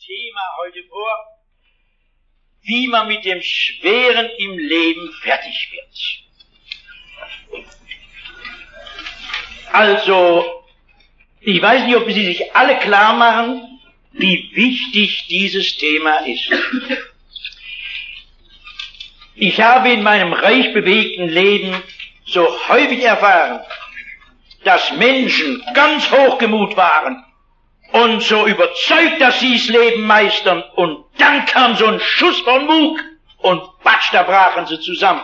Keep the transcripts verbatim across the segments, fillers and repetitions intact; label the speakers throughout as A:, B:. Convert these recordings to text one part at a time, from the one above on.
A: Thema heute vor, wie man mit dem Schweren im Leben fertig wird. Also, ich weiß nicht, ob Sie sich alle klar machen, wie wichtig dieses Thema ist. Ich habe in meinem reich bewegten Leben so häufig erfahren, dass Menschen ganz hochgemut waren und so überzeugt, dass sie das Leben meistern, und dann kam so ein Schuss von Bug und batsch, da brachen sie zusammen.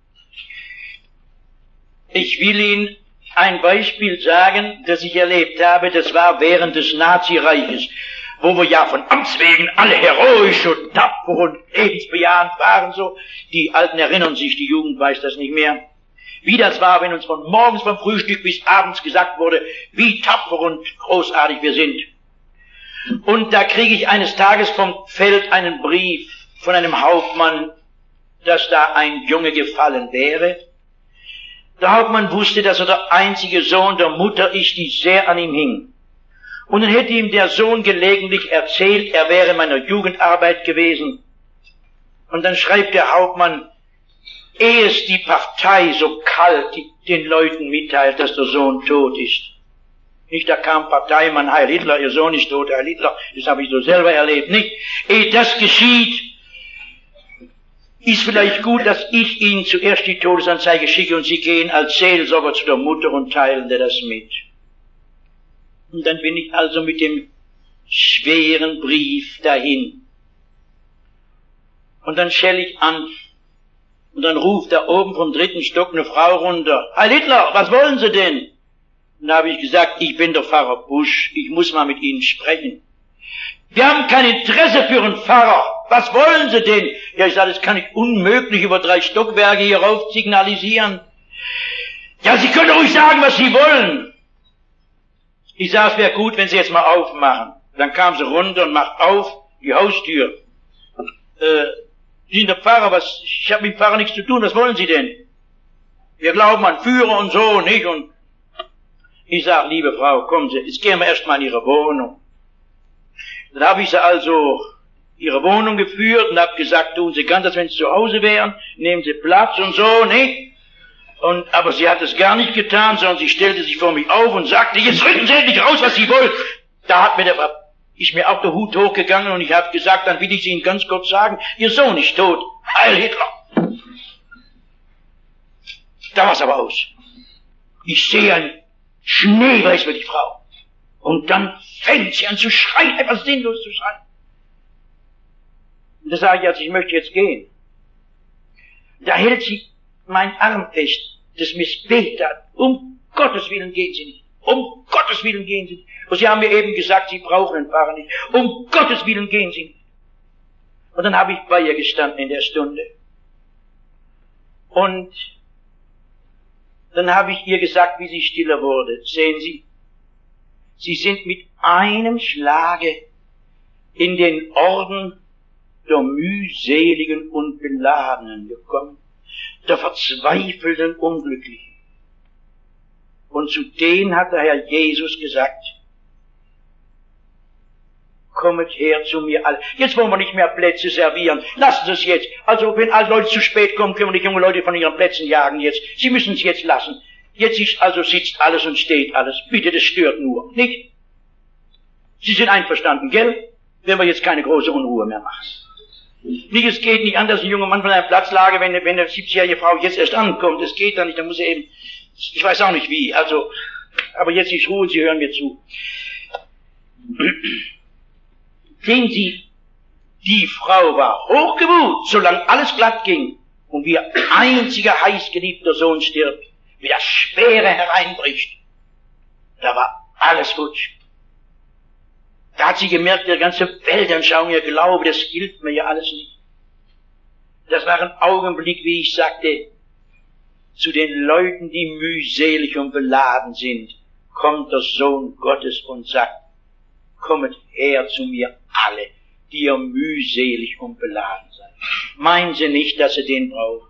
A: Ich will Ihnen ein Beispiel sagen, das ich erlebt habe, das war während des Nazireiches, wo wir ja von Amts wegen alle heroisch und tapfer und lebensbejahend waren, so. Die Alten erinnern sich, die Jugend weiß das nicht mehr. Wie das war, wenn uns von morgens vom Frühstück bis abends gesagt wurde, wie tapfer und großartig wir sind. Und da kriege ich eines Tages vom Feld einen Brief von einem Hauptmann, dass da ein Junge gefallen wäre. Der Hauptmann wusste, dass er der einzige Sohn der Mutter ist, die sehr an ihm hing. Und dann hätte ihm der Sohn gelegentlich erzählt, er wäre in meiner Jugendarbeit gewesen. Und dann schreibt der Hauptmann, ehe es die Partei so kalt den Leuten mitteilt, dass der Sohn tot ist. Nicht, da kam Parteimann, Heil Hitler, Ihr Sohn ist tot, Heil Hitler, das habe ich so selber erlebt, nicht? Ehe das geschieht, ist vielleicht gut, dass ich Ihnen zuerst die Todesanzeige schicke und Sie gehen als Seelsorger zu der Mutter und teilen dir das mit. Und dann bin ich also mit dem schweren Brief dahin. Und dann schell ich an. Und dann ruft da oben vom dritten Stock eine Frau runter. Heil Hitler, was wollen Sie denn? Und da habe ich gesagt, ich bin der Pfarrer Busch, ich muss mal mit Ihnen sprechen. Wir haben kein Interesse für einen Pfarrer. Was wollen Sie denn? Ja, ich sage, das kann ich unmöglich über drei Stockwerke hier rauf signalisieren. Ja, Sie können ruhig sagen, was Sie wollen. Ich sage, es wäre gut, wenn Sie jetzt mal aufmachen. Dann kam sie runter und macht auf, die Haustür. Äh, Sie sind der Pfarrer, was, ich habe mit dem Pfarrer nichts zu tun, was wollen Sie denn? Wir glauben an Führer und so, nicht? Und ich sage, liebe Frau, kommen Sie, jetzt gehen wir erst mal in Ihre Wohnung. Dann habe ich sie also Ihre Wohnung geführt und habe gesagt, tun Sie ganz, als wenn Sie zu Hause wären, nehmen Sie Platz und so, nicht? Und, aber sie hat es gar nicht getan, sondern sie stellte sich vor mich auf und sagte, jetzt rücken Sie endlich raus, was Sie wollen. Da hat mir der, ist mir auch der Hut hochgegangen und ich habe gesagt, dann will ich Ihnen ganz kurz sagen, Ihr Sohn ist tot. Heil Hitler. Da war's aber aus. Ich sehe ein Schneeweiß für die Frau. Und dann fängt sie an zu schreien, etwas sinnlos zu schreien. Und da sage ich, also ich möchte jetzt gehen. Da hält sie mein Arm fest, das missbetet hat. Um Gottes Willen gehen Sie nicht. Um Gottes Willen gehen Sie nicht. Und Sie haben mir eben gesagt, Sie brauchen den Pfarrer nicht. Um Gottes Willen gehen Sie nicht. Und dann habe ich bei ihr gestanden in der Stunde. Und dann habe ich ihr gesagt, wie sie stiller wurde. Sehen Sie, Sie sind mit einem Schlage in den Orden der mühseligen und Beladenen gekommen, der verzweifelten Unglücklichen. Und zu denen hat der Herr Jesus gesagt, kommet her zu mir alle. Jetzt wollen wir nicht mehr Plätze servieren. Lassen Sie es jetzt. Also wenn alle Leute zu spät kommen, können wir die jungen Leute von ihren Plätzen jagen jetzt. Sie müssen es jetzt lassen. Jetzt ist also sitzt alles und steht alles. Bitte, das stört nur, nicht? Sie sind einverstanden, gell? Wenn wir jetzt keine große Unruhe mehr machen. Nicht, es geht nicht an, dass ein junger Mann von einer Platzlage, wenn, wenn eine siebzigjährige Frau jetzt erst ankommt, das geht dann nicht, dann muss er eben, ich weiß auch nicht wie, also, aber jetzt ist Ruhe, Sie hören mir zu. Sehen Sie, die Frau war hochgemut, solange alles glatt ging, und wie ihr einziger heißgeliebter Sohn stirbt, wie das Schwere hereinbricht, da war alles futsch. Da hat sie gemerkt, ihre ganze Weltanschauung, ihr Glaube, das hilft mir ja alles nicht. Das war ein Augenblick, wie ich sagte, zu den Leuten, die mühselig und beladen sind, kommt der Sohn Gottes und sagt, kommet her zu mir alle, die ihr mühselig und beladen seid. Meinen Sie nicht, dass Sie den brauchen?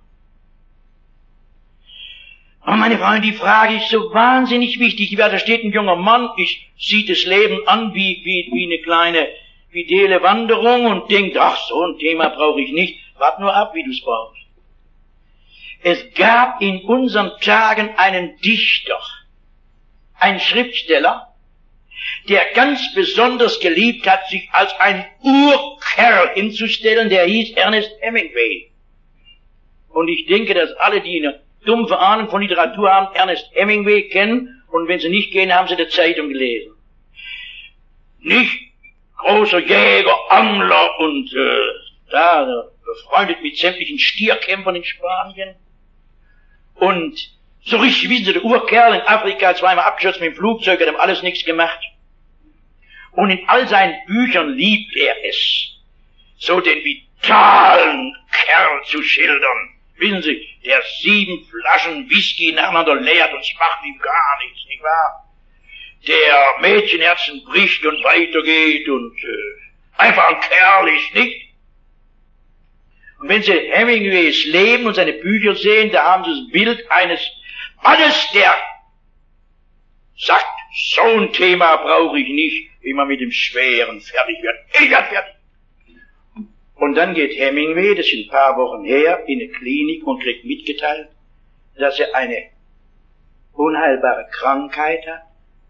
A: Aber meine Freunde, die Frage ist so wahnsinnig wichtig. Da steht ein junger Mann, ich sieht das Leben an wie, wie, wie eine kleine, fidele Wanderung und denkt, ach, so ein Thema brauche ich nicht. Wart nur ab, wie du es brauchst. Es gab in unseren Tagen einen Dichter, einen Schriftsteller, der ganz besonders geliebt hat, sich als ein Urkerl hinzustellen, der hieß Ernest Hemingway. Und ich denke, dass alle, die eine dumpfe Ahnung von Literatur haben, Ernest Hemingway kennen, und wenn sie nicht kennen, haben sie die Zeitung gelesen. Nicht großer Jäger, Angler und äh, da befreundet mit sämtlichen Stierkämpfern in Spanien. Und so richtig, wissen Sie, der Urkerl in Afrika, zweimal abgestürzt mit dem Flugzeug, hat ihm alles nichts gemacht. Und in all seinen Büchern liebt er es, so den vitalen Kerl zu schildern. Wissen Sie, der sieben Flaschen Whisky nacheinander leert und es macht ihm gar nichts, nicht wahr? Der Mädchenherzen bricht und weitergeht und äh, einfach ein Kerl ist, nicht? Und wenn Sie Hemingways Leben und seine Bücher sehen, da haben Sie das Bild eines Mannes, der sagt, so ein Thema brauche ich nicht, wie man mit dem Schweren fertig wird. Ich werde fertig. Und dann geht Hemingway, das ist ein paar Wochen her, in eine Klinik und kriegt mitgeteilt, dass er eine unheilbare Krankheit hat.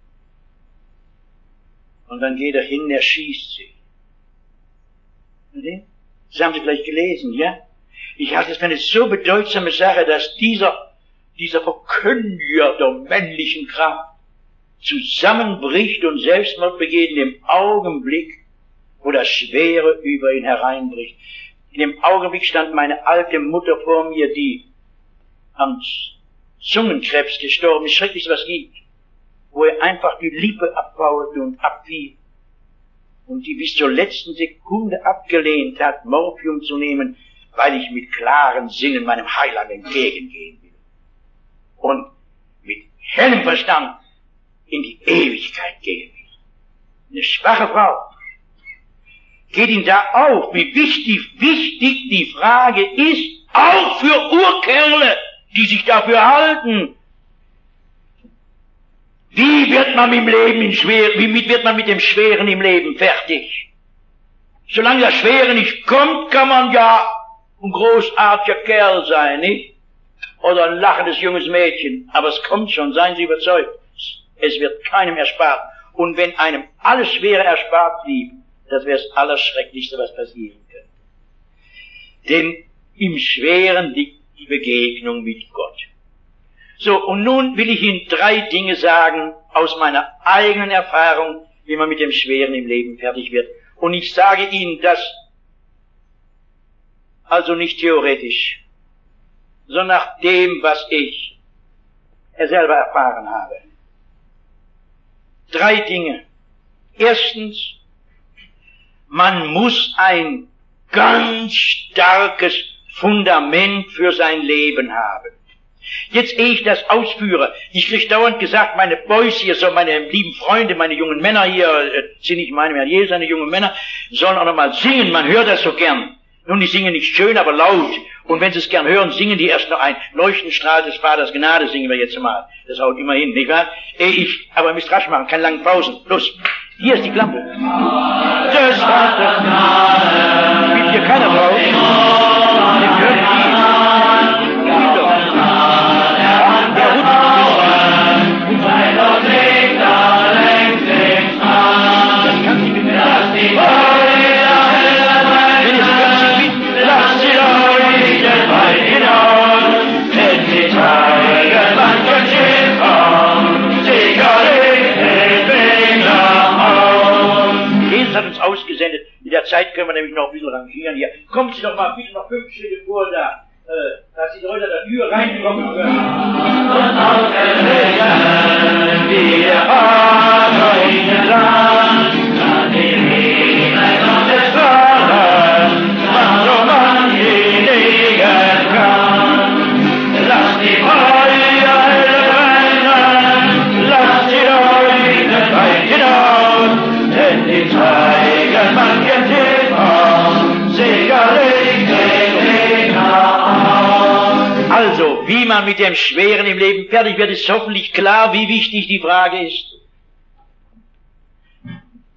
A: Und dann geht er hin, er schießt sich. Das haben Sie vielleicht gelesen, ja? Ich halte es für eine so bedeutsame Sache, dass dieser, dieser Verkündiger der männlichen Kraft zusammenbricht und Selbstmord begeht in dem Augenblick, wo das Schwere über ihn hereinbricht. In dem Augenblick stand meine alte Mutter vor mir, die am Zungenkrebs gestorben ist, schrecklich was gibt, wo er einfach die Lippe abbaute und abfiel und die bis zur letzten Sekunde abgelehnt hat, Morphium zu nehmen, weil ich mit klaren Sinnen meinem Heiland entgegengehen will und mit hellem Verstand in die Ewigkeit gehen will. Eine schwache Frau. Geht Ihnen da auf, wie wichtig, wichtig die Frage ist, auch für Urkerle, die sich dafür halten. Wie wird man mit dem Leben in schwer, wie wird man mit dem Schweren im Leben fertig? Solange das Schwere nicht kommt, kann man ja ein großartiger Kerl sein, nicht? Oder ein lachendes junges Mädchen. Aber es kommt schon, seien Sie überzeugt. Es wird keinem erspart. Und wenn einem alles Schwere erspart blieb, das wäre das Allerschrecklichste, was passieren könnte. Denn im Schweren liegt die Begegnung mit Gott. So, und nun will ich Ihnen drei Dinge sagen aus meiner eigenen Erfahrung, wie man mit dem Schweren im Leben fertig wird. Und ich sage Ihnen das also nicht theoretisch, sondern nach dem, was ich selber erfahren habe. Drei Dinge. Erstens, man muss ein ganz starkes Fundament für sein Leben haben. Jetzt, ehe ich das ausführe, ich kriege dauernd gesagt, meine Boys hier, so meine lieben Freunde, meine jungen Männer hier, äh, sind nicht meine mehr, hier seine jungen Männer, sollen auch noch mal singen, man hört das so gern. Nun, die singen nicht schön, aber laut. Und wenn sie es gern hören, singen die erst noch ein Leuchtenstrahl des Vaters Gnade, singen wir jetzt mal. Das haut immer hin, nicht wahr? Ehe ich, aber ihr müsst rasch machen, keine langen Pausen. Los, hier ist die Klampe. Des Vaters Gnade. Spielt hier keiner drauf. Den hören die. Ausgesendet. In der Zeit können wir nämlich noch ein bisschen rangieren hier. Kommt Sie doch mal bitte noch fünf Schritte vor da, äh, dass Sie Leute der Tür reinkommen können. Und aus der Welt, wie der Vater in der Land, an den Himmel und des Vaters, was so man legen kann. Lasst die Feuer brennen, lasst die Leute weit hinaus, denn die Zeit Also, wie man mit dem Schweren im Leben fertig wird, ist hoffentlich klar, wie wichtig die Frage ist.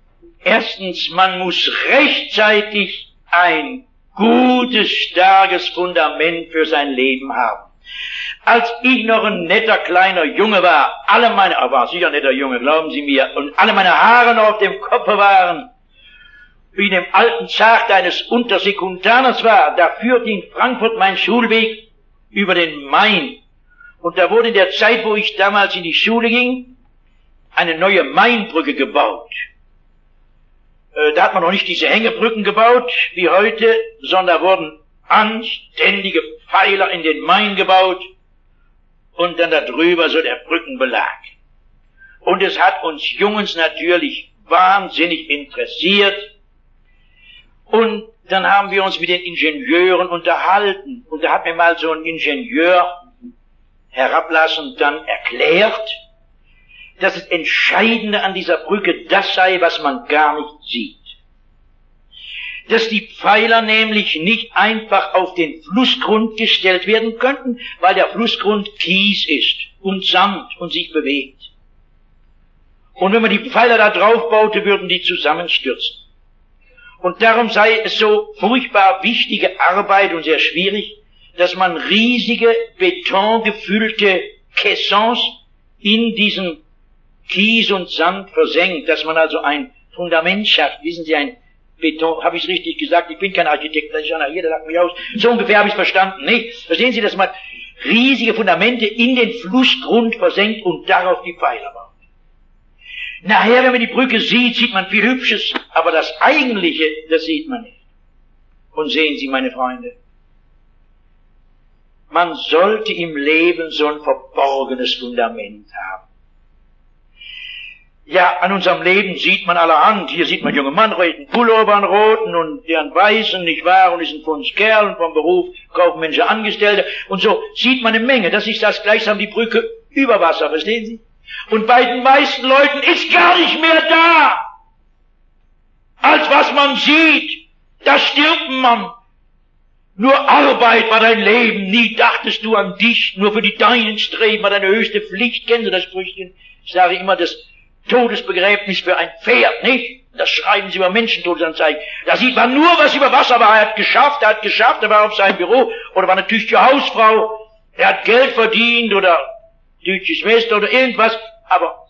A: Erstens, man muss rechtzeitig ein gutes, starkes Fundament für sein Leben haben. Als ich noch ein netter kleiner Junge war, alle meine, er war sicher ein netter Junge, glauben Sie mir, und alle meine Haare noch auf dem Kopf waren, wie in dem alten Zart eines Untersekundaners war, da führte in Frankfurt mein Schulweg über den Main. Und da wurde in der Zeit, wo ich damals in die Schule ging, eine neue Mainbrücke gebaut. Da hat man noch nicht diese Hängebrücken gebaut, wie heute, sondern wurden anständige Pfeiler in den Main gebaut und dann darüber so der Brückenbelag. Und es hat uns Jungens natürlich wahnsinnig interessiert. Und dann haben wir uns mit den Ingenieuren unterhalten. Und da hat mir mal so ein Ingenieur herablassend dann erklärt, dass das Entscheidende an dieser Brücke das sei, was man gar nicht sieht. Dass die Pfeiler nämlich nicht einfach auf den Flussgrund gestellt werden könnten, weil der Flussgrund Kies ist und Sand und sich bewegt. Und wenn man die Pfeiler da drauf baute, würden die zusammenstürzen. Und darum sei es so furchtbar wichtige Arbeit und sehr schwierig, dass man riesige betongefüllte Caissons in diesen Kies und Sand versenkt, dass man also ein Fundament schafft. Wissen Sie, ein Beton, habe ich es richtig gesagt? Ich bin kein Architekt, das ist einer hier, der lacht mich aus. So ungefähr habe ich es verstanden, nicht? Verstehen Sie, dass man riesige Fundamente in den Flussgrund versenkt und darauf die Pfeiler baut. Nachher, wenn man die Brücke sieht, sieht man viel Hübsches, aber das Eigentliche, das sieht man nicht. Und sehen Sie, meine Freunde, man sollte im Leben so ein verborgenes Fundament haben. Ja, an unserem Leben sieht man allerhand. Hier sieht man junge Mann, roten Pullover, einen roten und deren weißen, nicht wahr, und ist ein Fundskerl und vom Beruf kaufmännische Angestellte. Und so sieht man eine Menge. Das ist das gleichsam die Brücke über Wasser, verstehen Sie? Und bei den meisten Leuten ist gar nicht mehr da, als was man sieht. Da stirbt man. Nur Arbeit war dein Leben, nie dachtest du an dich, nur für die Deinen streben war deine höchste Pflicht. Kennen Sie das Sprüchchen? Ich sage immer, das Todesbegräbnis für ein Pferd, nicht? Das schreiben Sie über Menschentodesanzeigen. Da sieht man nur, was über Wasser war. Er hat geschafft, er hat geschafft, er war auf seinem Büro, oder war eine tüchtige Hausfrau, er hat Geld verdient, oder tüchtige Schwester, oder irgendwas, aber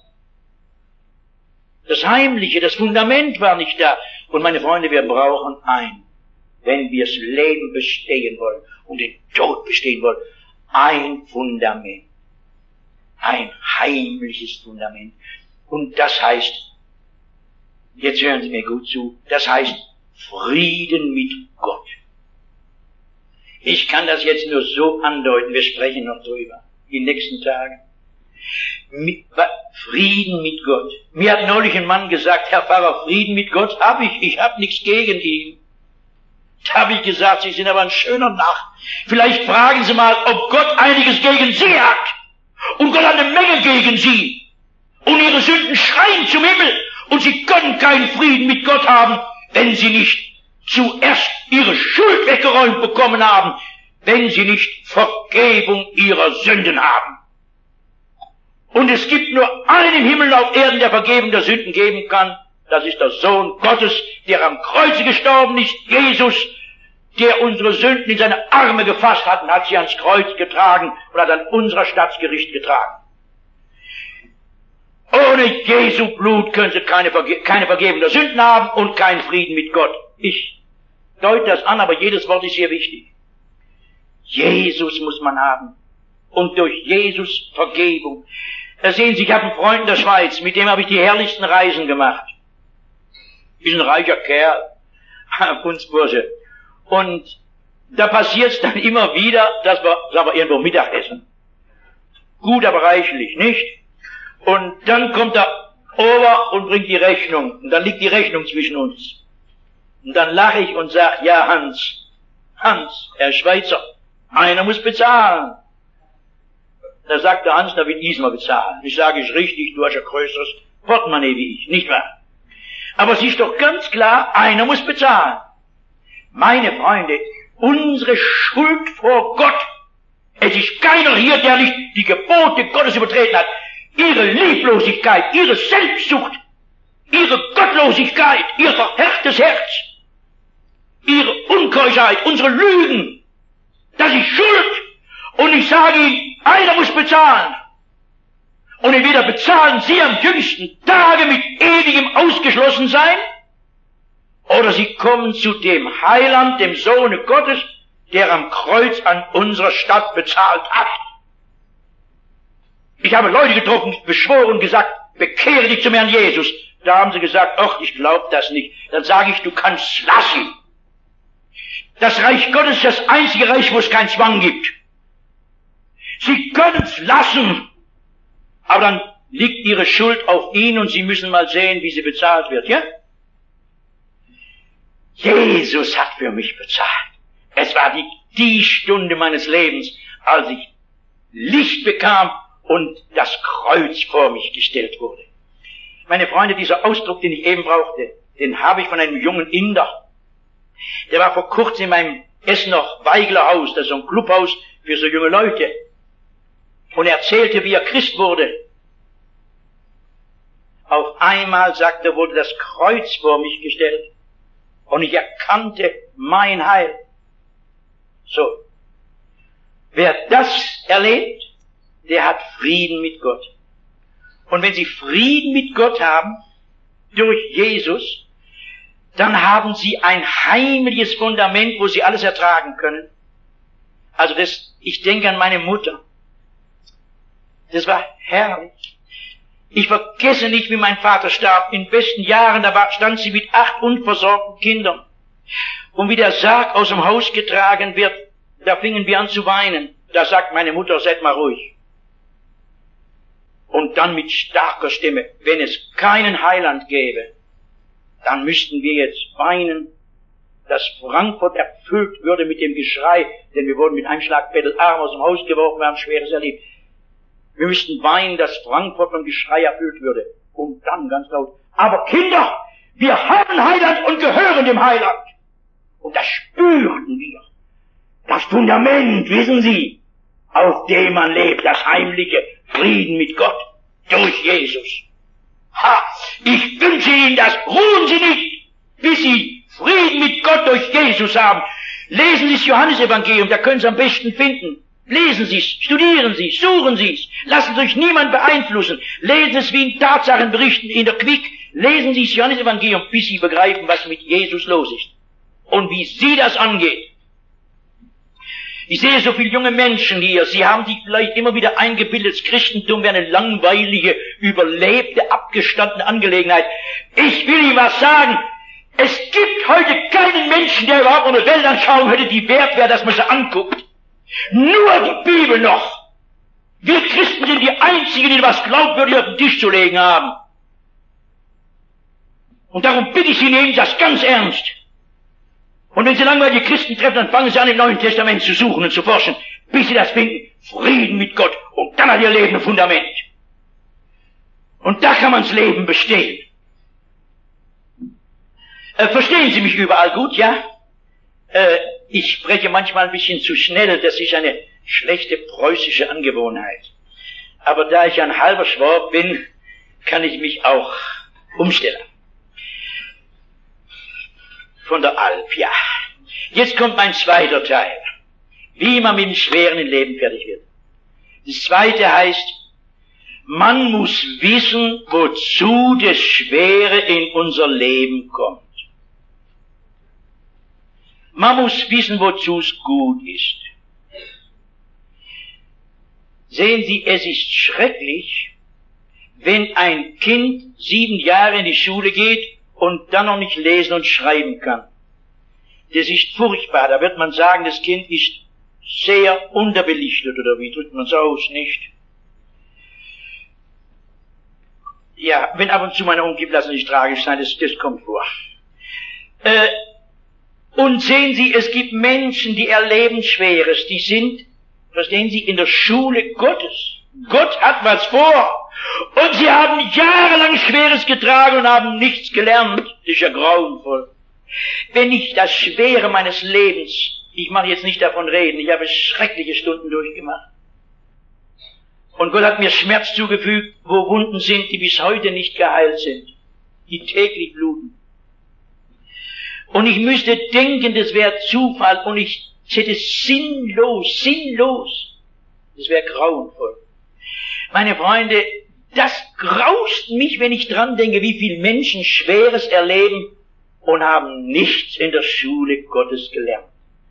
A: das Heimliche, das Fundament war nicht da. Und meine Freunde, wir brauchen ein, wenn wir das Leben bestehen wollen und den Tod bestehen wollen, ein Fundament. Ein heimliches Fundament. Und das heißt, jetzt hören Sie mir gut zu, das heißt Frieden mit Gott. Ich kann das jetzt nur so andeuten, wir sprechen noch drüber, die nächsten Tage. Mit, Frieden mit Gott. Mir hat neulich ein Mann gesagt, Herr Pfarrer, Frieden mit Gott habe ich, ich habe nichts gegen ihn. Da habe ich gesagt, Sie sind aber ein schöner Narr. Vielleicht fragen Sie mal, ob Gott einiges gegen Sie hat. Und Gott hat eine Menge gegen Sie. Und Ihre Sünden schreien zum Himmel. Und Sie können keinen Frieden mit Gott haben, wenn Sie nicht zuerst Ihre Schuld weggeräumt bekommen haben, wenn Sie nicht Vergebung Ihrer Sünden haben. Und es gibt nur einen im Himmel und auf Erden, der Vergebung der Sünden geben kann. Das ist der Sohn Gottes, der am Kreuze gestorben ist, Jesus, der unsere Sünden in seine Arme gefasst hat und hat sie ans Kreuz getragen und hat an unser Staatsgericht getragen. Ohne Jesu Blut können Sie keine, Verge keine Vergebung der Sünden haben und keinen Frieden mit Gott. Ich deute das an, aber jedes Wort ist sehr wichtig. Jesus muss man haben. Und durch Jesus Vergebung. Da sehen Sie, ich habe einen Freund in der Schweiz, mit dem habe ich die herrlichsten Reisen gemacht. Ist ein reicher Kerl, Kunstbursche. Und da passiert es dann immer wieder, dass wir, sagen wir, irgendwo Mittag essen. Gut, aber reichlich, nicht? Und dann kommt der Ober und bringt die Rechnung. Und dann liegt die Rechnung zwischen uns. Und dann lache ich und sage, ja Hans, Hans, Herr Schweizer, einer muss bezahlen. Da sagt der Hans, da will ich mal bezahlen. Ich sage, ist richtig, du hast ein größeres Portemonnaie wie ich, nicht wahr? Aber es ist doch ganz klar, einer muss bezahlen. Meine Freunde, unsere Schuld vor Gott, es ist keiner hier, der nicht die Gebote Gottes übertreten hat. Ihre Lieblosigkeit, ihre Selbstsucht, ihre Gottlosigkeit, ihr verhärtetes Herz, ihre Unkeuschheit, unsere Lügen, das ist Schuld. Und ich sage Ihnen, einer muss bezahlen. Und entweder bezahlen Sie am jüngsten Tage mit ewigem Ausgeschlossensein, oder Sie kommen zu dem Heiland, dem Sohne Gottes, der am Kreuz an unserer Stadt bezahlt hat. Ich habe Leute getroffen, beschworen, gesagt, bekehre dich zum Herrn Jesus. Da haben sie gesagt, ach, ich glaube das nicht. Dann sage ich, du kannst lassen. Das Reich Gottes ist das einzige Reich, wo es keinen Zwang gibt. Sie können es lassen, aber dann liegt ihre Schuld auf ihn und Sie müssen mal sehen, wie sie bezahlt wird, ja? Jesus hat für mich bezahlt. Es war die, die Stunde meines Lebens, als ich Licht bekam und das Kreuz vor mich gestellt wurde. Meine Freunde, dieser Ausdruck, den ich eben brauchte, den habe ich von einem jungen Inder. Der war vor kurzem in meinem Essener Weigler Haus, das ist so ein Clubhaus für so junge Leute. Und er erzählte, wie er Christ wurde. Auf einmal, sagt er, wurde das Kreuz vor mich gestellt. Und ich erkannte mein Heil. So. Wer das erlebt, der hat Frieden mit Gott. Und wenn Sie Frieden mit Gott haben, durch Jesus, dann haben Sie ein heimliches Fundament, wo Sie alles ertragen können. Also das, ich denke an meine Mutter. Das war herrlich. Ich vergesse nicht, wie mein Vater starb. In besten Jahren, da war, stand sie mit acht unversorgten Kindern. Und wie der Sarg aus dem Haus getragen wird, da fingen wir an zu weinen. Da sagt meine Mutter, seid mal ruhig. Und dann mit starker Stimme, wenn es keinen Heiland gäbe, dann müssten wir jetzt weinen, dass Frankfurt erfüllt würde mit dem Geschrei, denn wir wurden mit einem Schlag bettelarm aus dem Haus geworfen, wir haben Schweres erlebt. Wir müssten weinen, dass Frankfurt vom Geschrei erfüllt würde. Und dann ganz laut, aber Kinder, wir haben Heiland und gehören dem Heiland. Und das spürten wir. Das Fundament, wissen Sie, auf dem man lebt, das heimliche Frieden mit Gott durch Jesus. Ha! Ich wünsche Ihnen das. Ruhen Sie nicht, bis Sie Frieden mit Gott durch Jesus haben. Lesen Sie das Johannesevangelium, da können Sie am besten finden. Lesen Sie es, studieren Sie es, suchen Sie es. Lassen Sie sich niemand beeinflussen. Lesen Sie es wie in Tatsachenberichten in der Quick. Lesen Sie das Johannesevangelium, bis Sie begreifen, was mit Jesus los ist. Und wie Sie das angeht. Ich sehe so viele junge Menschen hier, sie haben sich vielleicht immer wieder eingebildet, das Christentum wäre eine langweilige, überlebte, abgestandene Angelegenheit. Ich will Ihnen was sagen, es gibt heute keinen Menschen, der überhaupt eine Weltanschauung hätte, die wert wäre, dass man sie anguckt. Nur die Bibel noch. Wir Christen sind die Einzigen, die was glaubwürdig auf den Tisch zu legen haben. Und darum bitte ich Sie, nehmen Sie das ganz ernst. Und wenn Sie langweilige Christen treffen, dann fangen Sie an, im Neuen Testament zu suchen und zu forschen, bis Sie das finden. Frieden mit Gott. Und dann hat Ihr Leben ein Fundament. Und da kann man's Leben bestehen. Äh, verstehen Sie mich überall gut, ja? Äh, ich spreche manchmal ein bisschen zu schnell. Das ist eine schlechte preußische Angewohnheit. Aber da ich ein halber Schwab bin, kann ich mich auch umstellen. Von der Alp, ja. Jetzt kommt mein zweiter Teil. Wie man mit dem Schweren im Leben fertig wird. Das zweite heißt, man muss wissen, wozu das Schwere in unser Leben kommt. Man muss wissen, wozu es gut ist. Sehen Sie, es ist schrecklich, wenn ein Kind sieben Jahre in die Schule geht und dann noch nicht lesen und schreiben kann. Das ist furchtbar. Da wird man sagen, das Kind ist sehr unterbelichtet, oder wie drückt man es aus, nicht? Ja, wenn ab und zu meine umgibt, lassen Sie nicht tragisch sein, das, das kommt vor. Äh, und sehen Sie, es gibt Menschen, die erleben Schweres, die sind, verstehen Sie, in der Schule Gottes. Gott hat was vor. Und sie haben jahrelang Schweres getragen und haben nichts gelernt. Das ist ja grauenvoll. Wenn ich das Schwere meines Lebens, ich mache jetzt nicht davon reden, ich habe schreckliche Stunden durchgemacht. Und Gott hat mir Schmerz zugefügt, wo Wunden sind, die bis heute nicht geheilt sind. die täglich bluten. Und ich müsste denken, das wäre Zufall und ich hätte sinnlos, sinnlos. Das wäre grauenvoll. Meine Freunde, das graust mich, wenn ich dran denke, wie viele Menschen Schweres erleben und haben nichts in der Schule Gottes gelernt.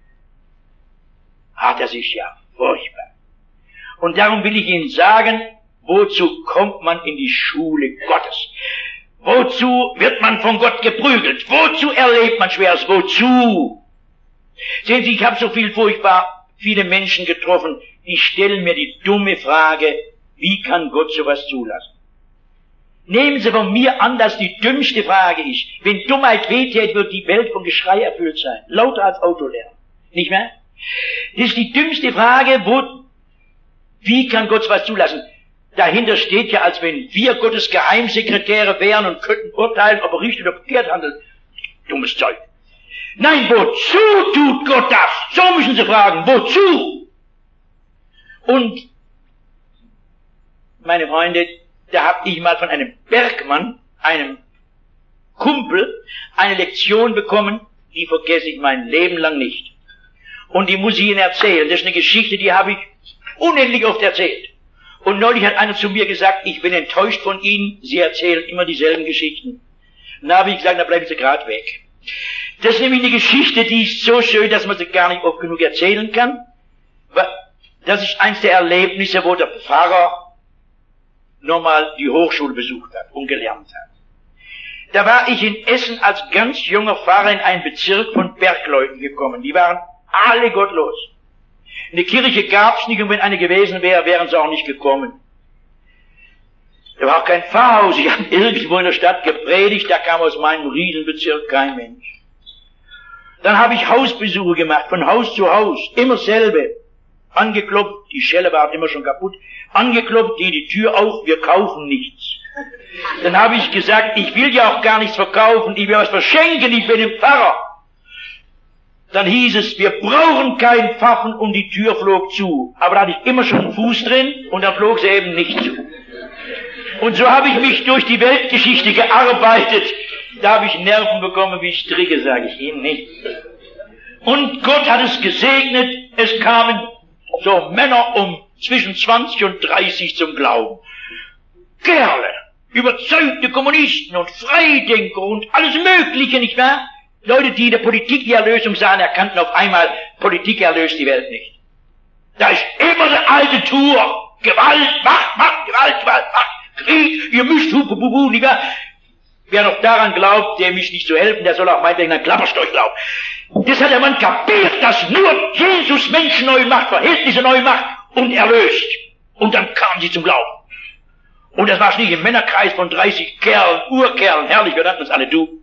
A: Ah, das ist ja furchtbar. Und darum will ich Ihnen sagen, wozu kommt man in die Schule Gottes? Wozu wird man von Gott geprügelt? Wozu erlebt man Schweres? Wozu? Sehen Sie, ich habe so viel furchtbar viele Menschen getroffen, die stellen mir die dumme Frage, wie kann Gott sowas zulassen? Nehmen Sie von mir an, dass die dümmste Frage ist. Wenn Dummheit wehtät, wird die Welt von Geschrei erfüllt sein. Lauter als Autolärm. Nicht mehr? Das ist die dümmste Frage, wo, wie kann Gott sowas zulassen? Dahinter steht ja, als wenn wir Gottes Geheimsekretäre wären und könnten urteilen, ob er richtig oder verkehrt handelt. Dummes Zeug. Nein, wozu tut Gott das? So müssen Sie fragen, wozu? Und, meine Freunde, da habe ich mal von einem Bergmann, einem Kumpel, eine Lektion bekommen, die vergesse ich mein Leben lang nicht. Und die muss ich Ihnen erzählen. Das ist eine Geschichte, die habe ich unendlich oft erzählt. Und neulich hat einer zu mir gesagt, ich bin enttäuscht von Ihnen, Sie erzählen immer dieselben Geschichten. Und da habe ich gesagt, da bleiben Sie gerade weg. Das ist nämlich eine Geschichte, die ist so schön, dass man sie gar nicht oft genug erzählen kann. Das ist eins der Erlebnisse, wo der Pfarrer nochmal die Hochschule besucht hat und gelernt hat. Da war ich in Essen als ganz junger Pfarrer in einen Bezirk von Bergleuten gekommen. Die waren alle gottlos. Eine Kirche gab's nicht und wenn eine gewesen wäre, wären sie auch nicht gekommen. Da war auch kein Pfarrhaus. Ich habe irgendwo in der Stadt gepredigt, da kam aus meinem Riesenbezirk kein Mensch. Dann habe ich Hausbesuche gemacht, von Haus zu Haus, immer selbe. Angeklopft, die Schelle war immer schon kaputt. Angeklopft, die, die Tür auf, wir kaufen nichts. Dann habe ich gesagt, ich will ja auch gar nichts verkaufen, ich will was verschenken, ich bin ein Pfarrer. Dann hieß es, wir brauchen keinen Pfaffen und die Tür flog zu. Aber da hatte ich immer schon einen Fuß drin und dann flog sie eben nicht zu. Und so habe ich mich durch die Weltgeschichte gearbeitet. Da habe ich Nerven bekommen wie Stricke, sage ich Ihnen nicht. Und Gott hat es gesegnet, es kamen so Männer um zwischen zwanzig und dreißig zum Glauben. Kerle, überzeugte Kommunisten und Freidenker und alles Mögliche, nicht wahr? Leute, die in der Politik die Erlösung sahen, erkannten auf einmal, Politik erlöst die Welt nicht. Da ist immer eine alte Tour. Gewalt, Macht, Macht, Gewalt, Gewalt, Macht, Krieg, ihr müsst, hu, hu, hu, nicht wahr? Wer noch daran glaubt, der mich nicht zu helfen, der soll auch meinetwegen einen Klapperstorch glauben. Das hat der Mann kapiert, dass nur Jesus Menschen neu macht, Verhältnisse neu macht und erlöst. Und dann kamen sie zum Glauben. Und das war nicht im Männerkreis von dreißig Kerlen, Urkerlen, herrlich, wir nannten uns alle du.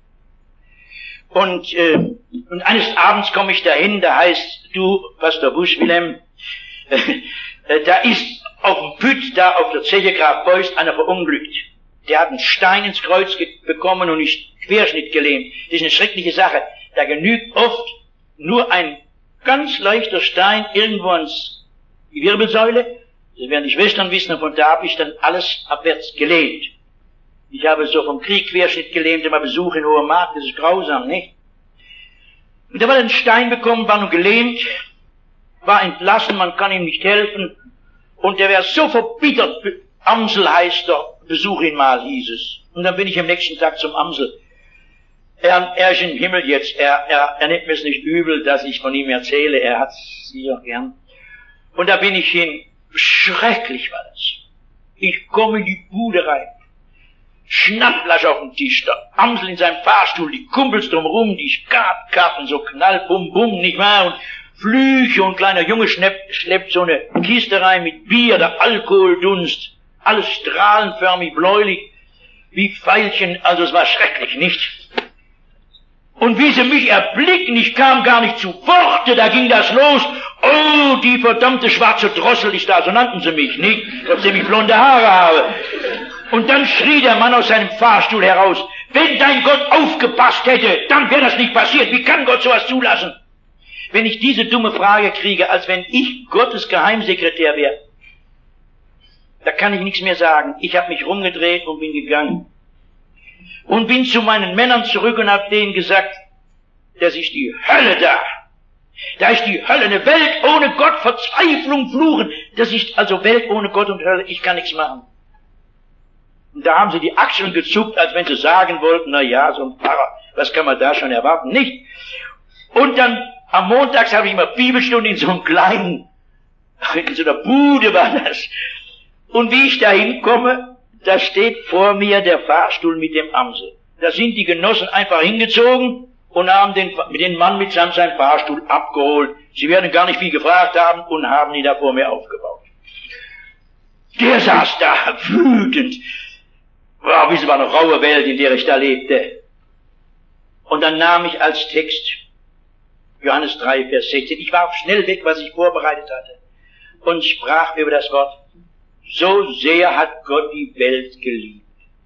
A: Und, äh, und eines Abends komme ich dahin, da heißt, du, Pastor Busch, Wilhelm, äh, da ist auf dem Püt, da auf der Zeche Graf Beust, einer verunglückt. Der hat einen Stein ins Kreuz bekommen und ist querschnittgelähmt. Das ist eine schreckliche Sache. Da genügt oft nur ein ganz leichter Stein irgendwo ans die Wirbelsäule. Das werden die Schwestern wissen, und von da ab ist dann alles abwärts gelähmt. Ich habe so vom Krieg Querschnitt gelähmt, immer Besuch in Hoher Markt, das ist grausam, nicht? Und da war ein Stein bekommen, war nur gelähmt, war entlassen, man kann ihm nicht helfen. Und der wäre so verbittert, Amsel heißt er, besuch ihn mal, hieß es. Und dann bin ich am nächsten Tag zum Amsel. Er, er ist im Himmel jetzt, er, er, er nimmt mir es nicht übel, dass ich von ihm erzähle, er hat es sicher gern. Und da bin ich hin, schrecklich war das. Ich komme in die Bude rein. Schnappflasche auf dem Tisch, der Amsel in seinem Fahrstuhl, die Kumpels drumherum, die Skatkarten, so knall, bum, bum, nicht wahr? Und Flüche und kleiner Junge schleppt, schleppt so eine Kiste rein mit Bier, der Alkoholdunst, alles strahlenförmig, bläulich, wie Veilchen, also es war schrecklich, nicht? Und wie sie mich erblicken, ich kam gar nicht zu Worte, da ging das los. Oh, die verdammte schwarze Drossel ist da, so nannten sie mich, nicht? Trotzdem ich blonde Haare habe. Und dann schrie der Mann aus seinem Fahrstuhl heraus, wenn dein Gott aufgepasst hätte, dann wäre das nicht passiert. Wie kann Gott sowas zulassen? Wenn ich diese dumme Frage kriege, als wenn ich Gottes Geheimsekretär wäre, da kann ich nichts mehr sagen. Ich habe mich rumgedreht und bin gegangen. und bin zu meinen Männern zurück und habe denen gesagt, das ist die Hölle da. Da ist die Hölle, eine Welt ohne Gott, Verzweiflung, Fluchen. Das ist also Welt ohne Gott und Hölle, ich kann nichts machen. Und da haben sie die Achseln gezuckt, als wenn sie sagen wollten, na ja, so ein Pfarrer, was kann man da schon erwarten? Nicht. Und dann am Montags habe ich immer Bibelstunde in so einem kleinen, in so einer Bude war das. Und wie ich da hinkomme, da steht vor mir der Fahrstuhl mit dem Amsel. Da sind die Genossen einfach hingezogen und haben den, den Mann mit seinem Fahrstuhl abgeholt. Sie werden gar nicht viel gefragt haben und haben ihn da vor mir aufgebaut. Der saß da, wütend. Wow, wie es war eine raue Welt, in der ich da lebte. Und dann nahm ich als Text Johannes drei, Vers sechzehn. Ich warf schnell weg, was ich vorbereitet hatte, und sprach über das Wort: So sehr hat Gott die Welt geliebt,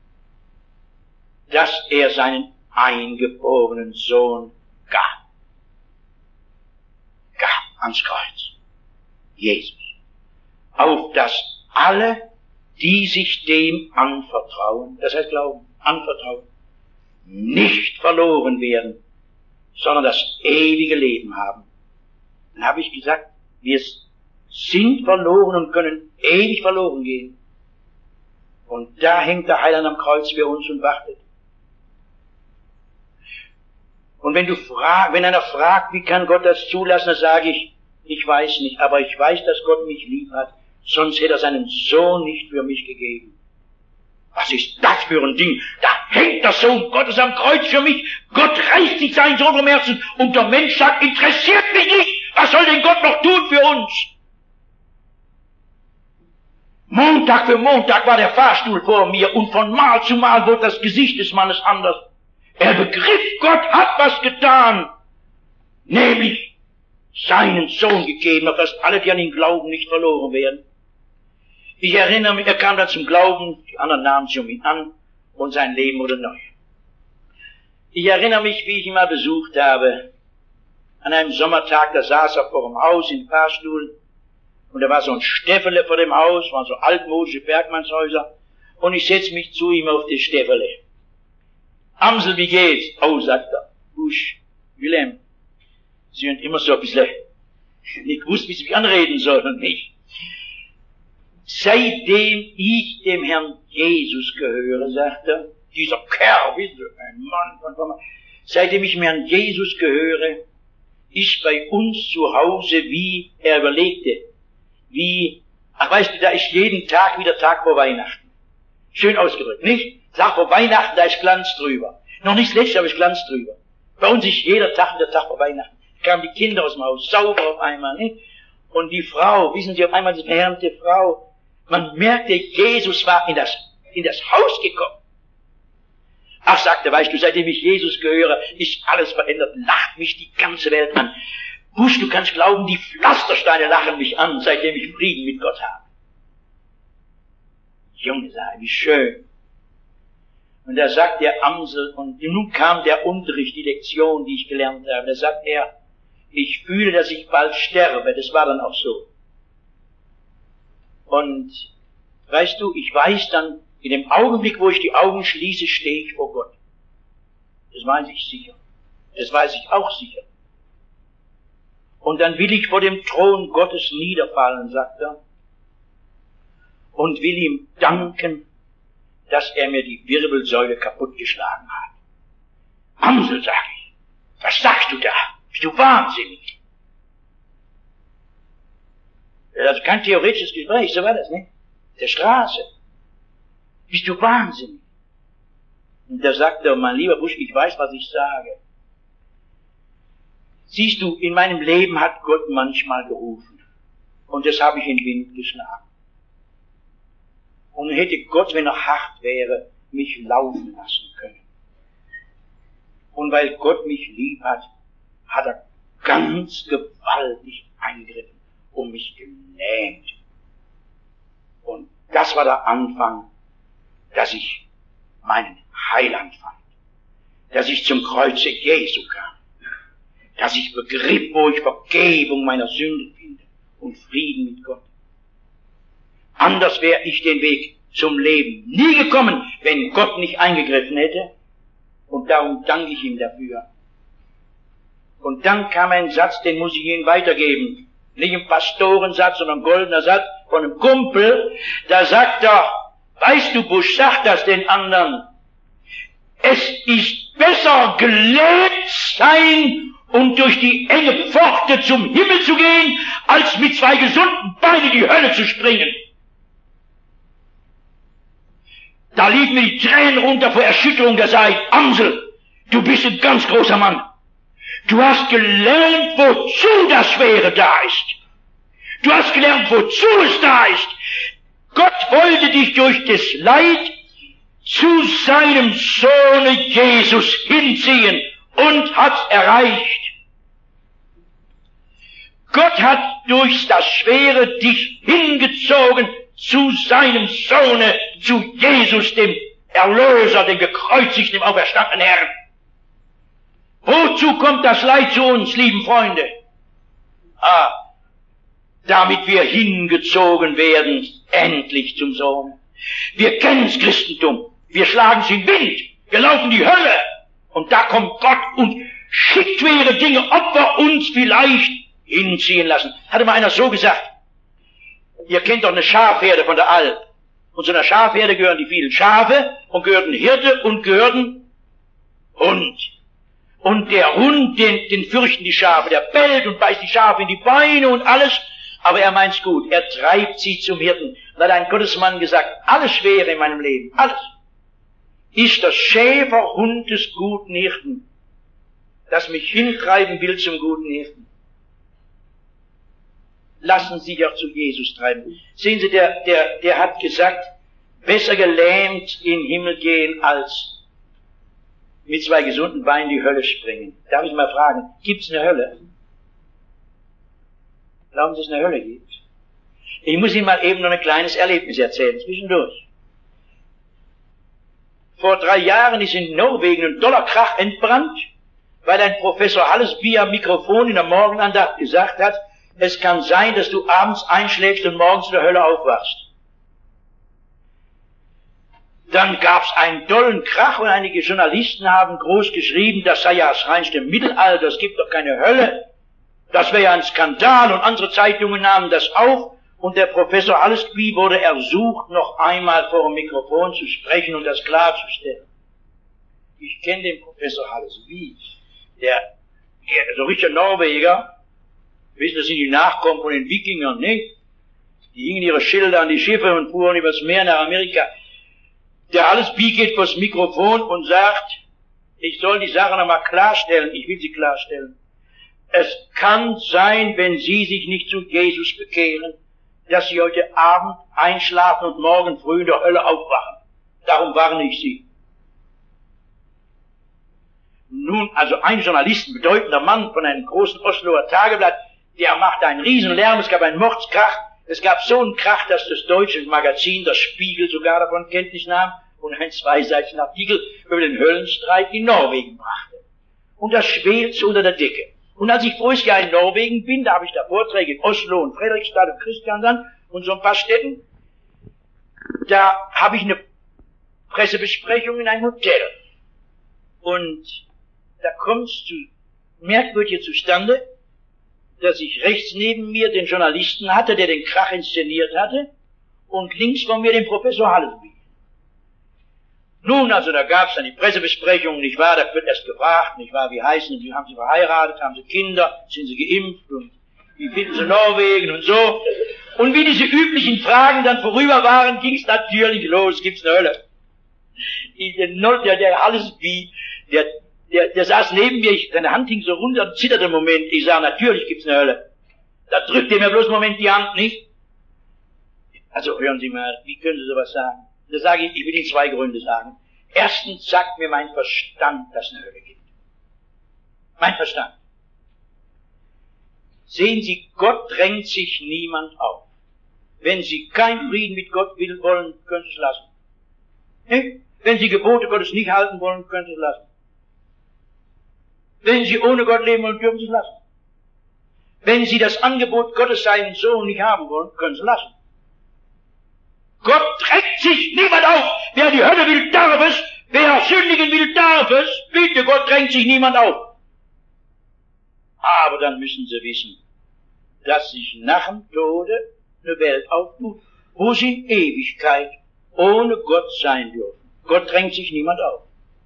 A: dass er seinen eingeborenen Sohn gab. Gab ans Kreuz. Jesus. Auf dass alle, die sich dem anvertrauen, das heißt glauben, anvertrauen, nicht verloren werden, sondern das ewige Leben haben. Dann habe ich gesagt, wir sind verloren und können ewig verloren gehen. Und da hängt der Heiland am Kreuz für uns und wartet. Und wenn du frag, wenn einer fragt, wie kann Gott das zulassen, dann sage ich, ich weiß nicht, aber ich weiß, dass Gott mich lieb hat, sonst hätte er seinen Sohn nicht für mich gegeben. Was ist das für ein Ding? Da hängt der Sohn Gottes am Kreuz für mich. Gott reißt sich seinen Sohn vom Herzen und der Mensch sagt, interessiert mich nicht. Was soll denn Gott noch tun für uns? Montag für Montag war der Fahrstuhl vor mir und von Mal zu Mal wurde das Gesicht des Mannes anders. Er begriff, Gott hat was getan, nämlich seinen Sohn gegeben, auf dass alle, die an ihn glauben, nicht verloren werden. Ich erinnere mich, er kam dann zum Glauben, die anderen nahmen sich um ihn an und sein Leben wurde neu. Ich erinnere mich, wie ich ihn mal besucht habe. An einem Sommertag, da saß er vor dem Haus im Fahrstuhl und da war so ein Stäffele vor dem Haus, waren so altmodische Bergmannshäuser, und ich setze mich zu ihm auf das Stäffele. Amsel, wie geht's? Oh, sagt er. Busch, Wilhelm, Sie sind immer so ein bisschen nicht gewusst, wie Sie mich anreden sollen und nicht. Seitdem ich dem Herrn Jesus gehöre, sagt er, dieser Kerl, wie so ein Mann von Mann, seitdem ich dem Herrn Jesus gehöre, ist bei uns zu Hause, wie er überlegte, wie, ach weißt du, da ist jeden Tag wieder Tag vor Weihnachten. Schön ausgedrückt, nicht? Tag vor Weihnachten, da ist Glanz drüber. Noch nicht das letzte, aber ist Glanz drüber. Bei uns ist jeder Tag wieder Tag vor Weihnachten. Da kamen die Kinder aus dem Haus, sauber auf einmal, nicht? Und die Frau, wissen Sie, auf einmal die verhärmte Frau, man merkte, Jesus war in das, in das Haus gekommen. Ach, sagte, weißt du, seitdem ich Jesus gehöre, ist alles verändert, lacht mich die ganze Welt an. Busch, du kannst glauben, die Pflastersteine lachen mich an, seitdem ich Frieden mit Gott habe. Junge Sache, wie schön. Und da sagt der Amsel, und nun kam der Unterricht, die Lektion, die ich gelernt habe, da sagt er, ich fühle, dass ich bald sterbe, das war dann auch so. Und, weißt du, ich weiß dann, in dem Augenblick, wo ich die Augen schließe, stehe ich vor Gott. Das weiß ich sicher. Das weiß ich auch sicher. Und dann will ich vor dem Thron Gottes niederfallen, sagt er, und will ihm danken, dass er mir die Wirbelsäule kaputtgeschlagen hat. Amsel, sag ich, was sagst du da? Bist du wahnsinnig? Das ist kein theoretisches Gespräch, so war das, ne? Der Straße. Bist du wahnsinnig? Und da sagt er, mein lieber Busch, ich weiß, was ich sage. Siehst du, in meinem Leben hat Gott manchmal gerufen. Und das habe ich in den Wind geschlagen. Und hätte Gott, wenn er hart wäre, mich laufen lassen können. Und weil Gott mich lieb hat, hat er ganz gewaltig eingegriffen und mich gelähmt. Und das war der Anfang, dass ich meinen Heiland fand. Dass ich zum Kreuze Jesu kam. Dass ich begriff, wo ich Vergebung meiner Sünden finde und Frieden mit Gott. Anders wäre ich den Weg zum Leben nie gekommen, wenn Gott nicht eingegriffen hätte Und darum danke ich ihm dafür. Und dann kam ein Satz, den muss ich Ihnen weitergeben. Nicht ein Pastorensatz, sondern ein goldener Satz von einem Kumpel. Da sagt er, weißt du, Busch, sag das den anderen. Es ist besser gelähmt sein und durch die enge Pforte zum Himmel zu gehen, als mit zwei gesunden Beinen in die Hölle zu springen. Da liefen mir die Tränen runter vor Erschütterung, da sag ich, Amsel, du bist ein ganz großer Mann. Du hast gelernt, wozu das Schwere da ist. Du hast gelernt, wozu es da ist. Gott wollte dich durch das Leid zu seinem Sohne Jesus hinziehen und hat's erreicht. Gott hat durch das Schwere dich hingezogen zu seinem Sohne, zu Jesus, dem Erlöser, dem gekreuzigten, dem auferstandenen Herrn. Wozu kommt das Leid zu uns, lieben Freunde? Ah, damit wir hingezogen werden, endlich zum Sohn. Wir kennen das Christentum. Wir schlagen es in den Wind. Wir laufen die Hölle. Und da kommt Gott und schickt schwere Dinge, ob wir uns vielleicht hinziehen lassen. Hatte mal einer so gesagt. Ihr kennt doch eine Schafherde von der Alp. Und zu einer Schafherde gehören die vielen Schafe und gehören Hirte und gehören Hund. Und der Hund, den, den fürchten die Schafe, der bellt und beißt die Schafe in die Beine und alles, aber er meint's gut, er treibt sie zum Hirten. Da hat ein Gottesmann gesagt, alles Schwere in meinem Leben, alles, ist der Schäferhund des guten Hirten, das mich hintreiben will zum guten Hirten. Lassen Sie doch zu Jesus treiben. Sehen Sie, der, der, der hat gesagt, besser gelähmt in den Himmel gehen, als mit zwei gesunden Beinen die Hölle springen. Darf ich mal fragen, gibt's eine Hölle? Glauben Sie, dass es eine Hölle gibt? Ich muss Ihnen mal eben noch ein kleines Erlebnis erzählen, zwischendurch. Vor drei Jahren ist in Norwegen ein Dollarkrach entbrannt, weil ein Professor Hallesby am Mikrofon in der Morgenandacht gesagt hat, es kann sein, dass du abends einschläfst und morgens in der Hölle aufwachst. Dann gab's einen dollen Krach und einige Journalisten haben groß geschrieben, das sei ja das reinste Mittelalter, es gibt doch keine Hölle. Das wäre ja ein Skandal und andere Zeitungen nahmen das auf und der Professor Hallesby wurde ersucht, noch einmal vor dem Mikrofon zu sprechen und das klarzustellen. Ich kenne den Professor Hallesby, der, der so richtiger Norweger, wissen, das sind die Nachkommen von den Wikingern, nicht? Die hingen ihre Schilder an die Schiffe und fuhren übers Meer nach Amerika. Der Hallesby geht vors Mikrofon und sagt, ich soll die Sache nochmal klarstellen, ich will sie klarstellen. Es kann sein, wenn Sie sich nicht zu Jesus bekehren, dass Sie heute Abend einschlafen und morgen früh in der Hölle aufwachen. Darum warne ich Sie. Nun, also ein Journalist, ein bedeutender Mann von einem großen Osloer Tageblatt, der macht einen Riesenlärm, es gab einen Mordskrach, es gab so einen Krach, dass das deutsche Magazin, das Spiegel, sogar davon Kenntnis nahm und einen zweiseitigen Artikel über den Höllenstreit in Norwegen brachte. Und das schwelt so unter der Decke. Und als ich voriges Jahr in Norwegen bin, da habe ich da Vorträge in Oslo und Fredrikstad und Kristiansand und so ein paar Städten, da habe ich eine Pressebesprechung in einem Hotel. Und da kommt es zu merkwürdig zustande, dass ich rechts neben mir den Journalisten hatte, der den Krach inszeniert hatte, und links von mir den Professor Hallesby. Nun, also da gab es dann die Pressebesprechung, nicht wahr, da wird erst gefragt, nicht wahr, wie heißen Sie, haben Sie verheiratet, haben Sie Kinder, sind Sie geimpft und wie finden Sie Norwegen und so. Und wie diese üblichen Fragen dann vorüber waren, ging es natürlich los, gibt's eine Hölle. Der, der, der Hallesby, der, der, der saß neben mir, ich, seine Hand hing so runter und zitterte einen Moment. Ich sage, natürlich gibt's eine Hölle. Da drückt er mir bloß einen Moment die Hand, nicht? Also hören Sie mal, wie können Sie sowas sagen? Da sage ich, ich will Ihnen zwei Gründe sagen. Erstens sagt mir mein Verstand, dass es eine Hölle gibt. Mein Verstand. Sehen Sie, Gott drängt sich niemand auf. Wenn Sie keinen Frieden mit Gott will, wollen, können Sie es lassen. Nicht? Wenn Sie Gebote Gottes nicht halten wollen, können Sie es lassen. Wenn Sie ohne Gott leben wollen, dürfen Sie es lassen. Wenn Sie das Angebot Gottes seinen Sohn nicht haben wollen, können Sie es lassen. Gott drängt sich niemand auf. Wer die Hölle will, darf es. Wer sündigen will, darf es. Bitte, Gott drängt sich niemand auf. Aber dann müssen Sie wissen, dass sich nach dem Tode eine Welt auftut, wo Sie in Ewigkeit ohne Gott sein dürfen. Gott drängt sich niemand auf.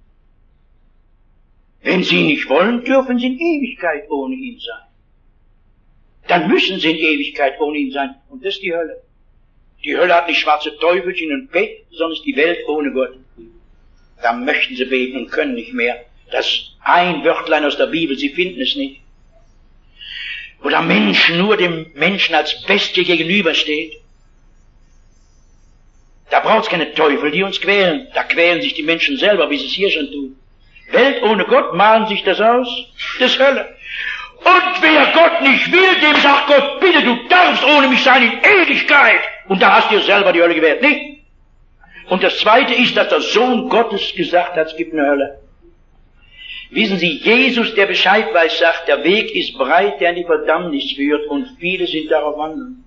A: Wenn Sie nicht wollen, dürfen Sie in Ewigkeit ohne ihn sein. Dann müssen Sie in Ewigkeit ohne ihn sein. Und das ist die Hölle. Die Hölle hat nicht schwarze Teufelchen und Bett, sondern ist die Welt ohne Gott. Da möchten Sie beten und können nicht mehr. Das ist ein Wörtlein aus der Bibel, Sie finden es nicht. Wo der Mensch nur dem Menschen als Bestie gegenübersteht. Da braucht es keine Teufel, die uns quälen. Da quälen sich die Menschen selber, wie sie es hier schon tun. Welt ohne Gott, malen sich das aus. Das ist Hölle. Und wer Gott nicht will, dem sagt Gott, bitte, du darfst ohne mich sein in Ewigkeit. Und da hast du dir selber die Hölle gewährt, nicht? Und das Zweite ist, dass der Sohn Gottes gesagt hat, es gibt eine Hölle. Wissen Sie, Jesus, der Bescheid weiß, sagt, der Weg ist breit, der in die Verdammnis führt, und viele sind darauf wandeln.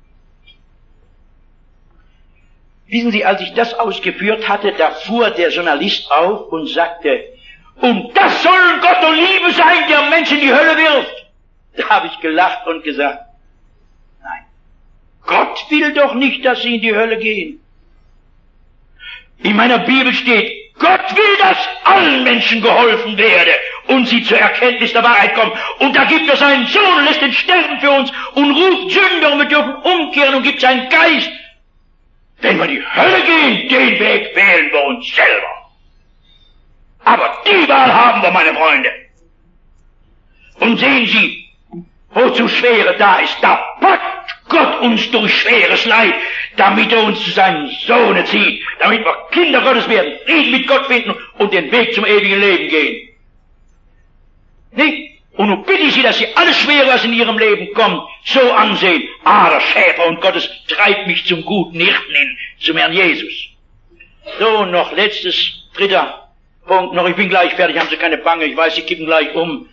A: Wissen Sie, als ich das ausgeführt hatte, da fuhr der Journalist auf und sagte, und das sollen Gott und Liebe sein, der Menschen in die Hölle wirft. Da habe ich gelacht und gesagt, nein, Gott will doch nicht, dass sie in die Hölle gehen. In meiner Bibel steht, Gott will, dass allen Menschen geholfen werde und sie zur Erkenntnis der Wahrheit kommen. Und da gibt er seinen Sohn, lässt ihn sterben für uns und ruft Sünder und wir dürfen umkehren und gibt seinen Geist. Wenn wir in die Hölle gehen, den Weg wählen wir uns selber. Aber die Wahl haben wir, meine Freunde. Und sehen Sie, wozu Schwere da ist, da packt Gott uns durch schweres Leid, damit er uns zu seinem Sohne zieht, damit wir Kinder Gottes werden, Frieden mit Gott finden und den Weg zum ewigen Leben gehen. Nicht? Und nun bitte ich Sie, dass Sie alles Schwere, was in Ihrem Leben kommt, so ansehen. Ah, der Schäfer und Gottes treibt mich zum guten Hirten hin, zum Herrn Jesus. So, noch letztes, dritter Punkt noch. Ich bin gleich fertig, haben Sie keine Bange, ich weiß, Sie kippen gleich um.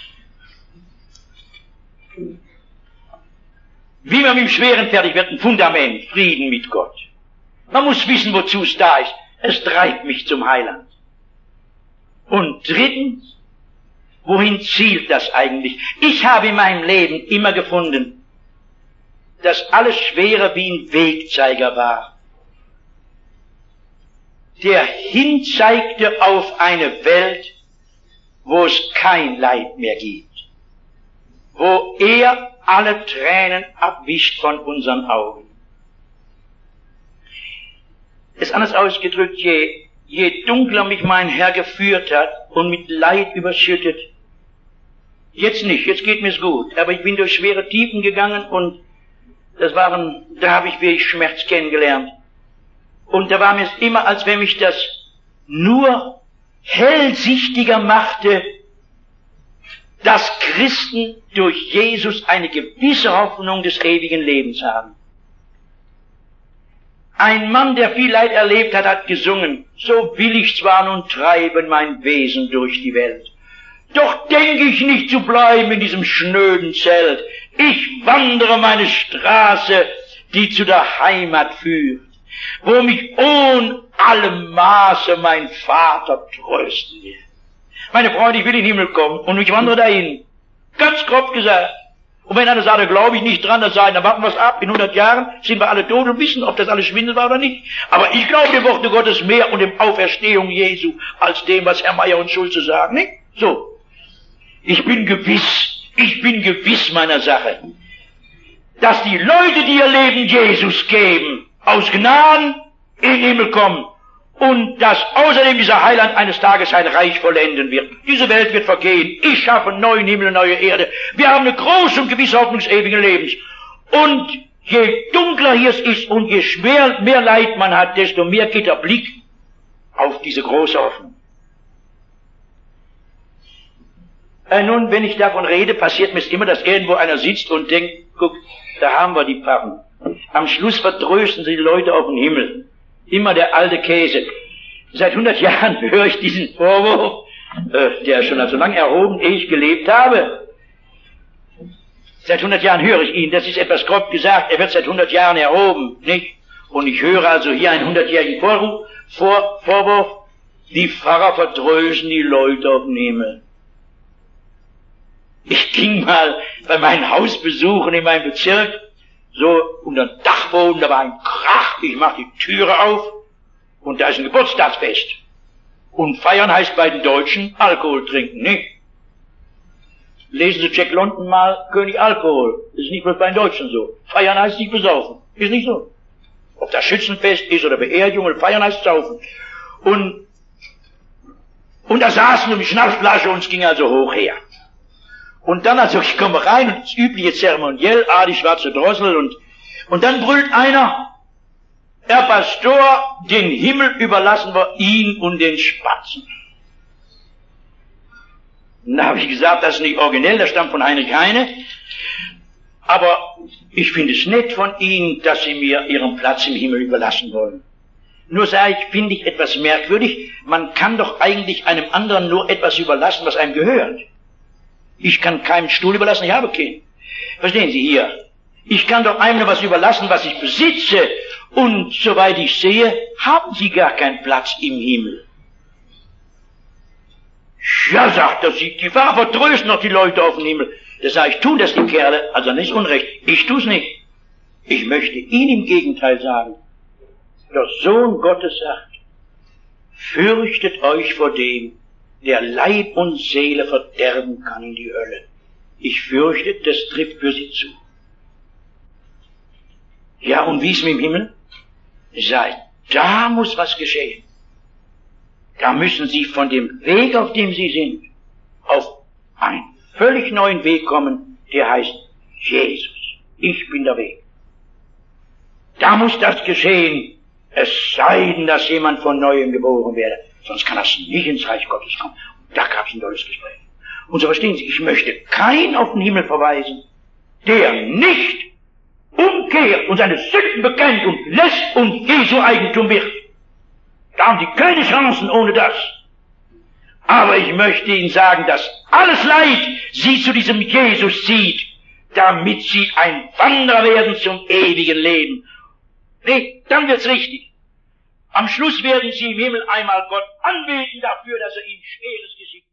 A: Wie man mit dem Schweren fertig wird, ein Fundament, Frieden mit Gott. Man muss wissen, wozu es da ist. Es treibt mich zum Heiland. Und drittens, wohin zielt das eigentlich? Ich habe in meinem Leben immer gefunden, dass alles Schwere wie ein Wegzeiger war, der hinzeigte auf eine Welt, wo es kein Leid mehr gibt, wo er alle Tränen abwischt von unseren Augen. Es ist anders ausgedrückt, je, je dunkler mich mein Herr geführt hat und mit Leid überschüttet, jetzt nicht, jetzt geht mir's gut, aber ich bin durch schwere Tiefen gegangen und das waren, da habe ich wirklich Schmerz kennengelernt. Und da war mir es immer, als wenn mich das nur hellsichtiger machte, dass Christen durch Jesus eine gewisse Hoffnung des ewigen Lebens haben. Ein Mann, der viel Leid erlebt hat, hat gesungen, so will ich zwar nun treiben mein Wesen durch die Welt, doch denke ich nicht zu bleiben in diesem schnöden Zelt. Ich wandere meine Straße, die zu der Heimat führt, wo mich ohne allem Maße mein Vater trösten wird. Meine Freunde, ich will in den Himmel kommen und ich wandere dahin. Ganz grob gesagt. Und wenn einer sagt, da glaube ich nicht dran, dann sagen, dann warten wir es ab. In hundert Jahren sind wir alle tot und wissen, ob das alles Schwindel war oder nicht. Aber ich glaube dem Worte Gottes mehr und dem Auferstehung Jesu, als dem, was Herr Meier und Schulze sagen, nicht? So. Ich bin gewiss, ich bin gewiss meiner Sache, dass die Leute, die ihr Leben Jesus geben, aus Gnaden in den Himmel kommen und dass außerdem dieser Heiland eines Tages sein Reich vollenden wird. Diese Welt wird vergehen. Ich schaffe einen neuen Himmel und neue Erde. Wir haben eine große und gewisse Hoffnung des ewigen Lebens. Und je dunkler hier es ist und je schwer, mehr Leid man hat, desto mehr geht der Blick auf diese große Hoffnung. Äh, nun, wenn ich davon rede, passiert mir es immer, dass irgendwo einer sitzt und denkt, guck, da haben wir die Pappen. Am Schluss vertrösten sie die Leute auf den Himmel. Immer der alte Käse. Seit hundert Jahren höre ich diesen Vorwurf, äh, der schon so lange erhoben, ehe ich gelebt habe. Seit hundert Jahren höre ich ihn, das ist etwas grob gesagt, er wird seit hundert Jahren erhoben, nicht? Und ich höre also hier einen hundertjährigen Vorwurf, Vor, Vorwurf, Die Pfarrer vertrösten die Leute auf den Himmel. Ich ging mal bei meinen Hausbesuchen in meinem Bezirk, so unter dem Dachboden, da war ein Krach, ich mach die Türe auf und da ist ein Geburtstagsfest. Und feiern heißt bei den Deutschen Alkohol trinken, nicht? Lesen Sie Jack London mal, König Alkohol. Das ist nicht bloß bei den Deutschen so. Feiern heißt nicht besaufen. Ist nicht so. Ob das Schützenfest ist oder Beerdigung oder Feiern heißt saufen. Und, und da saßen wir mit Schnapsflasche und es ging also hoch her. Und dann also, ich komme rein und das übliche Zeremoniell, ah, die schwarze Drossel und, und dann brüllt einer, Herr Pastor, den Himmel überlassen wir ihn und den Spatzen. Da habe ich gesagt, das ist nicht originell, das stammt von Heinrich Heine. Aber ich finde es nett von Ihnen, dass Sie mir Ihren Platz im Himmel überlassen wollen. Nur sage ich, finde ich etwas merkwürdig, man kann doch eigentlich einem anderen nur etwas überlassen, was einem gehört. Ich kann keinen Stuhl überlassen, ich habe keinen. Verstehen Sie hier? Ich kann doch einem nur was überlassen, was ich besitze. Und soweit ich sehe, haben Sie gar keinen Platz im Himmel. Ja, sagt er, Sie, die Pfarrer vertrösten noch die Leute auf dem Himmel. Da sage ich, tun das die Kerle, also nicht Unrecht. Ich tu's nicht. Ich möchte Ihnen im Gegenteil sagen, der Sohn Gottes sagt, fürchtet euch vor dem, der Leib und Seele verderben kann in die Hölle. Ich fürchte, das trifft für Sie zu. Ja, und wie ist mit dem Himmel? Seit da muss was geschehen. Da müssen Sie von dem Weg, auf dem Sie sind, auf einen völlig neuen Weg kommen, der heißt Jesus. Ich bin der Weg. Da muss das geschehen, es sei denn, dass jemand von Neuem geboren werde. Sonst kann das nicht ins Reich Gottes kommen. Und da gab es ein tolles Gespräch. Und so verstehen Sie, ich möchte keinen auf den Himmel verweisen, der nicht umkehrt und seine Sünden bekennt und lässt und Jesu Eigentum wird. Da haben Sie keine Chancen ohne das. Aber ich möchte Ihnen sagen, dass alles Leid Sie zu diesem Jesus zieht, damit Sie ein Wanderer werden zum ewigen Leben. Nee, dann wird's richtig. Am Schluss werden Sie im Himmel einmal Gott anbeten dafür, dass er Ihnen Schweres geschickt hat.